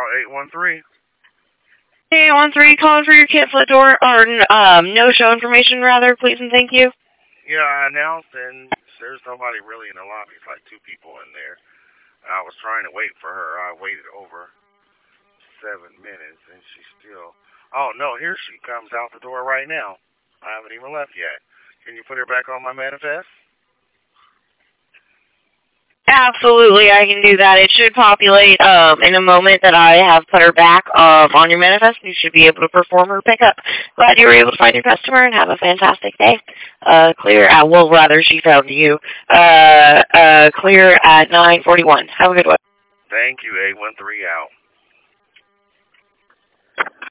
813. Hey, 813, calling for your cancel door, or no-show information, rather, please and thank you. Yeah, I announced, and there's nobody really in the lobby. It's like 2 people in there. I was trying to wait for her. I waited over 7 minutes, and she's still... Oh, no, here she comes out the door right now. I haven't even left yet. Can you put her back on my manifest? Absolutely, I can do that. It should populate in a moment that I have put her back on your manifest. You should be able to perform her pickup. Glad you were able to find your customer and have a fantastic day. Clear at, well, rather, she found you. Clear at 9:41. Have a good one. Thank you, 813 out.